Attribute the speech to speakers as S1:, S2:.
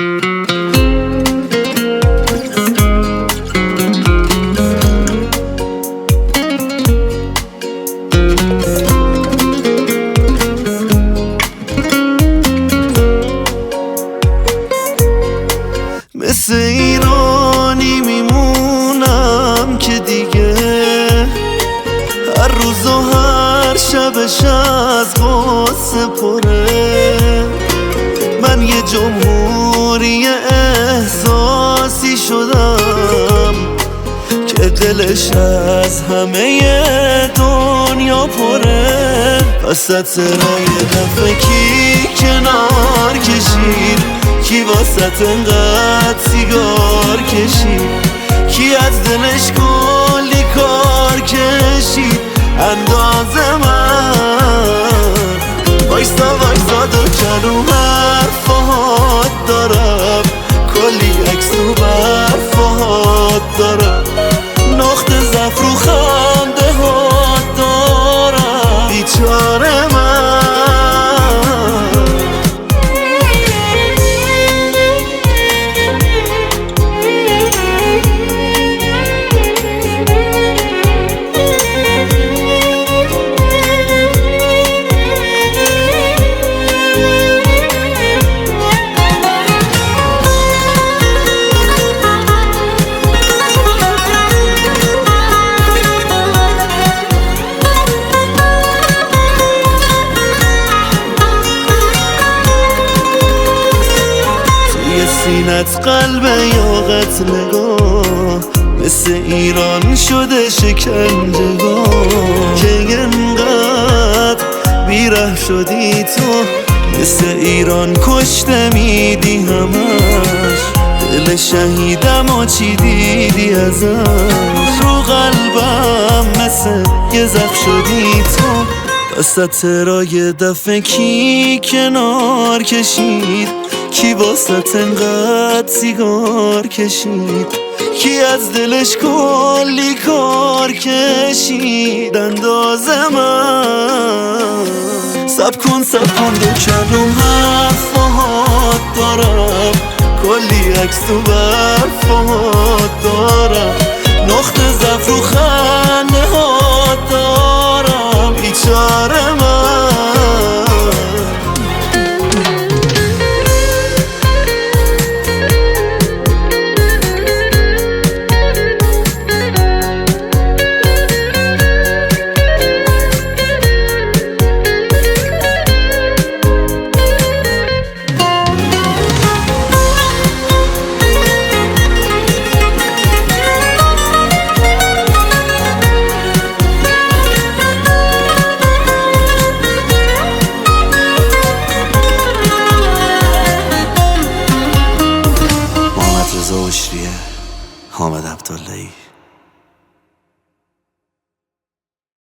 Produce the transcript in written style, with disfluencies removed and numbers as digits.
S1: مثل ایرانی میمونم که دیگه هر روز و هر شبش از غصه پره. من یه جمهوری احساسی شدم که دلش از همه دنیا پره. وسط رای دفعه کی کنار کشید، کی واسط انقدر سیگار کشید، کی از دلش کلی کار کشید اندازه من. وایسا وایسا دو کلو حرفات دارم، کلی عکس تو برفات دارم، نقطه ضعف رو خنده هات دارم. بیچاره من سینت قلب یاقت نگاه، مثل ایران شده شکنجهگاه. که انقدر بیره شدی تو، مثل ایران کشته میدی همش. دل شهیدم و چی دیدی ازش، رو قلبم مثل یه زخم شدی تو. وسط رای دفعه کی کنار کشید، کی واسط انقدر سیگار کشید، کی از دلش کلی کار کشید اندازه من. سب کن دو کلم حرفات دارم، کلی عکس تو برفات دارم، نقطه ضعف رو خنده هات دارم. بیچاره من حامد عبداللهی.